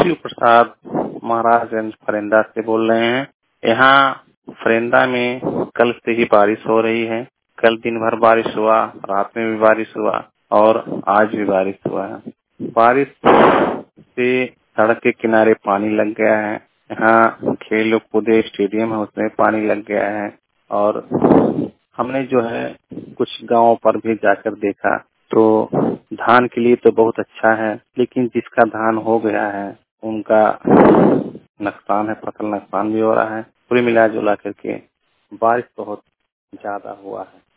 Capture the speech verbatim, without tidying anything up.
शिव प्रसाद महाराजगंज फरेंदा से बोल रहे हैं। यहाँ फरेंदा में कल से ही बारिश हो रही है। कल दिन भर बारिश हुआ, रात में भी बारिश हुआ और आज भी बारिश हुआ है। बारिश से सड़क के किनारे पानी लग गया है। यहाँ खेल कूदे स्टेडियम है, उसमें पानी लग गया है। और हमने जो है कुछ गांवों पर भी जाकर देखा तो धान के लिए तो बहुत अच्छा है, लेकिन जिसका धान हो गया है उनका नुकसान है, फसल नुकसान भी हो रहा है। पूरी मिला जुला करके बारिश बहुत ज्यादा हुआ है।